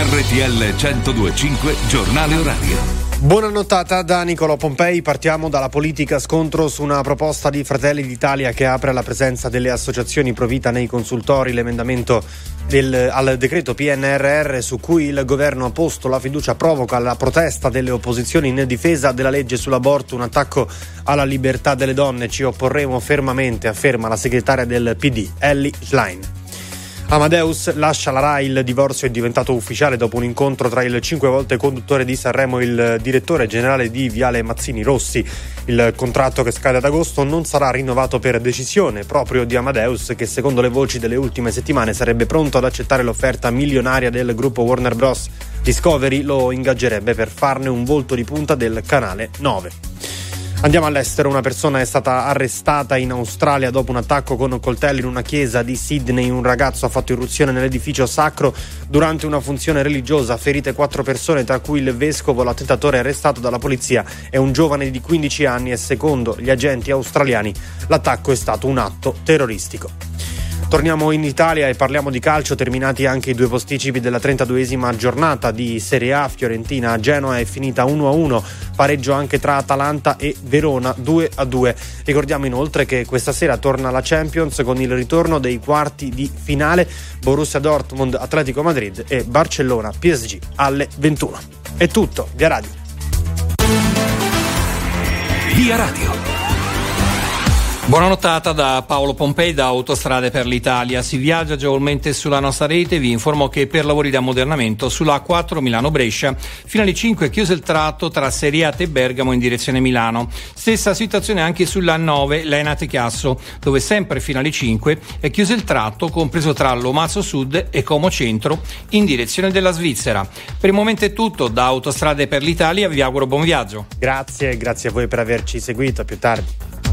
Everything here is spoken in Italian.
RTL 102.5 Giornale Orario. Buona nottata da Nicolò Pompei. Partiamo dalla politica. Scontro su una proposta di Fratelli d'Italia che apre alla presenza delle associazioni pro vita nei consultori. L'emendamento al decreto PNRR su cui il governo ha posto la fiducia provoca la protesta delle opposizioni in difesa della legge sull'aborto, un attacco alla libertà delle donne. Ci opporremo fermamente, afferma la segretaria del PD, Elly Schlein. Amadeus lascia la Rai, il divorzio è diventato ufficiale dopo un incontro tra il 5 volte conduttore di Sanremo e il direttore generale di Viale Mazzini Rossi. Il contratto che scade ad agosto non sarà rinnovato per decisione proprio di Amadeus, che secondo le voci delle ultime settimane sarebbe pronto ad accettare l'offerta milionaria del gruppo Warner Bros. Discovery lo ingaggerebbe per farne un volto di punta del canale 9. Andiamo all'estero. Una persona è stata arrestata in Australia dopo un attacco con un coltello in una chiesa di Sydney. Un ragazzo ha fatto irruzione nell'edificio sacro durante una funzione religiosa. Ferite 4 persone, tra cui il vescovo. L'attentatore arrestato dalla polizia è un giovane di 15 anni e secondo gli agenti australiani l'attacco è stato un atto terroristico. Torniamo in Italia e parliamo di calcio. Terminati anche i 2 posticipi della 32esima giornata di Serie A. Fiorentina a Genoa è finita 1-1, pareggio anche tra Atalanta e Verona 2-2. Ricordiamo inoltre che questa sera torna la Champions con il ritorno dei quarti di finale: Borussia Dortmund, Atletico Madrid e Barcellona PSG alle 21. È tutto, Via Radio. Via Radio. Buona nottata da Paolo Pompei da Autostrade per l'Italia. Si viaggia agevolmente sulla nostra rete. Vi informo che per lavori di ammodernamento sulla A4 Milano-Brescia fino alle 5 è chiuso il tratto tra Seriate e Bergamo in direzione Milano. Stessa situazione anche sulla A9 Laenate-Chiasso, dove sempre fino alle 5 è chiuso il tratto compreso tra Lomazzo Sud e Como Centro in direzione della Svizzera. Per il momento è tutto da Autostrade per l'Italia. Vi auguro buon viaggio. Grazie a voi per averci seguito. A più tardi.